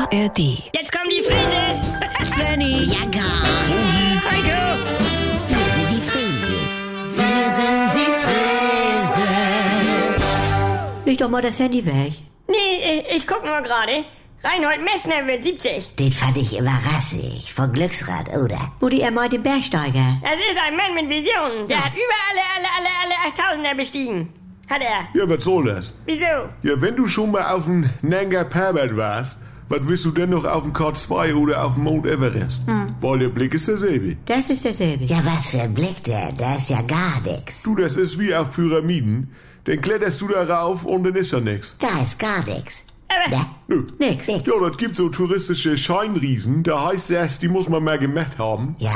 ARD. Jetzt kommen die Frises! Svenny, Ja, gar. Heiko! Wir sind die Frieses. Wir sind die Frieses. leg doch mal das Handy weg. Nee, ich guck nur gerade. Reinhold Messner wird 70. Den fand ich immer rassig. Von Glücksrad, oder? Mutti, er meint den Bergsteiger. Das ist ein Mann mit Visionen. Der hat überall alle 8000er bestiegen. Hat er. Ja, was soll das? Wieso? Ja, wenn du schon mal auf dem Nanga Parbat warst, was willst du denn noch auf dem K2 oder auf dem Mount Everest? Weil der Blick ist derselbe. Das ist derselbe. Ja, was für ein Blick denn? Da ist ja gar nix. Du, das ist wie auf Pyramiden. Dann kletterst du da rauf und dann ist da nix. Da ist gar nix. Aber Ne? Nö. Nix. Nix. Ja, das gibt so touristische Scheinriesen. Da heißt es, die muss man mal gemacht haben. Ja.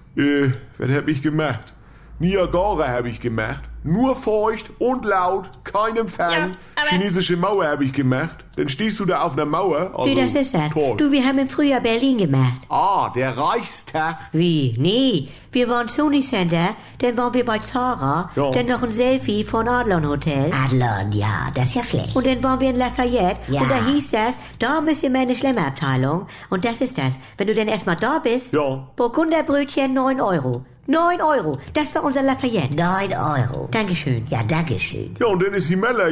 Was hab ich gemacht? Niagara hab ich gemacht. Nur feucht und laut, kein Empfang. Ja, aber- Chinesische Mauer hab ich gemacht. Dann stehst du da auf einer Mauer. Also, Wie, das ist das? Toll. Du, wir haben im Frühjahr Berlin gemacht. Ah, der Reichstag. Wie? Nee, wir waren Sony Center, dann waren wir bei Zara, Ja. dann noch ein Selfie von Adlon Hotel. Adlon, ja, das ist ja schlecht. Und dann waren wir in Lafayette Ja. und da hieß das, da müsst ihr mal in eine Schlemmerabteilung. Und das ist das. Wenn du dann erstmal da bist, Ja. Burgunderbrötchen 9 Euro. 9 Euro, das war unser Lafayette. 9 Euro. Dankeschön. Ja, dankeschön. Ja, und dann ist die Meller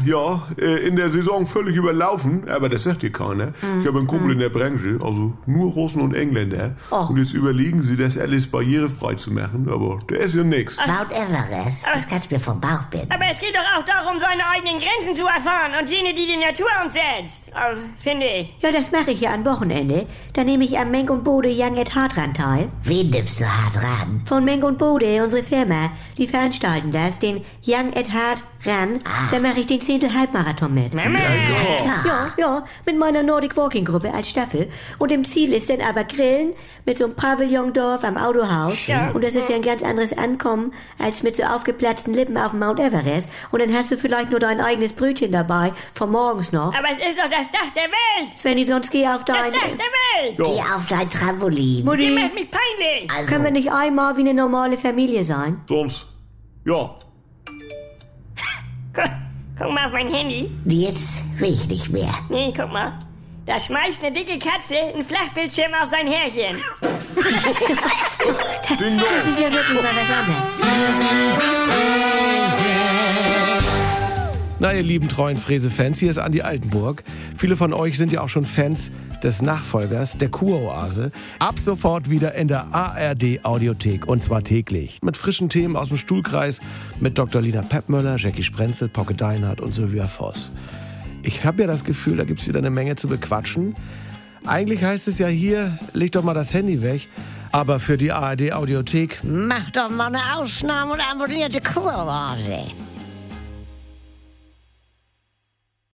in der Saison völlig überlaufen. Aber das sagt dir keiner. Ich habe einen Kumpel in der Branche, also nur Russen und Engländer. Oh. Und jetzt überlegen sie, das alles barrierefrei zu machen. Aber der ist ja nix. Mount Everest, das kannst du mir vom Bauch binden. Aber es geht doch auch darum, seine eigenen Grenzen zu erfahren und jene, die die Natur uns setzt. Finde ich. Ja, das mache ich ja am Wochenende. Da nehme ich am Menk und Bode Young at Heart ran teil. Wen nimmst du hart ran? Von Menk und Bode, unsere Firma, die veranstalten das, den Young at Heart Run. Da mache ich den 10. Halbmarathon mit. Mama! Ja, mit meiner Nordic Walking Gruppe als Staffel. Und im Ziel ist dann aber Grillen mit so einem Pavillondorf am Autohaus. Ja. Und das ist ja ein ganz anderes Ankommen als mit so aufgeplatzten Lippen auf dem Mount Everest. Und dann hast du vielleicht nur dein eigenes Brötchen dabei, von morgens noch. Aber es ist doch das Dach der Welt! Svenny, sonst geh auf Das dein... Dach der Welt! Geh auf dein Trampolin. Ihr Mutti, macht mich peinlich! Also, können wir nicht einmal wie eine normale Familie sein? Sonst, ja. Guck mal auf mein Handy. jetzt will ich nicht mehr. Nee, guck mal. Da schmeißt eine dicke Katze einen Flachbildschirm auf sein Härchen. Ding dong. Das ist ja wirklich mal was anderes. Na, ihr lieben treuen Fräse-Fans, hier ist Andi Altenburg. Viele von euch sind ja auch schon Fans des Nachfolgers, der Kuroase. Ab sofort wieder in der ARD-Audiothek und zwar täglich. Mit frischen Themen aus dem Stuhlkreis mit Dr. Lina Peppmöller, Jackie Sprenzel, Pocke Deinhardt und Sylvia Voss. Ich habe ja das Gefühl, da gibt's wieder eine Menge zu bequatschen. Eigentlich heißt es ja hier, leg doch mal das Handy weg. Aber für die ARD-Audiothek Mach doch mal eine Ausnahme und abonnierte Kuroase.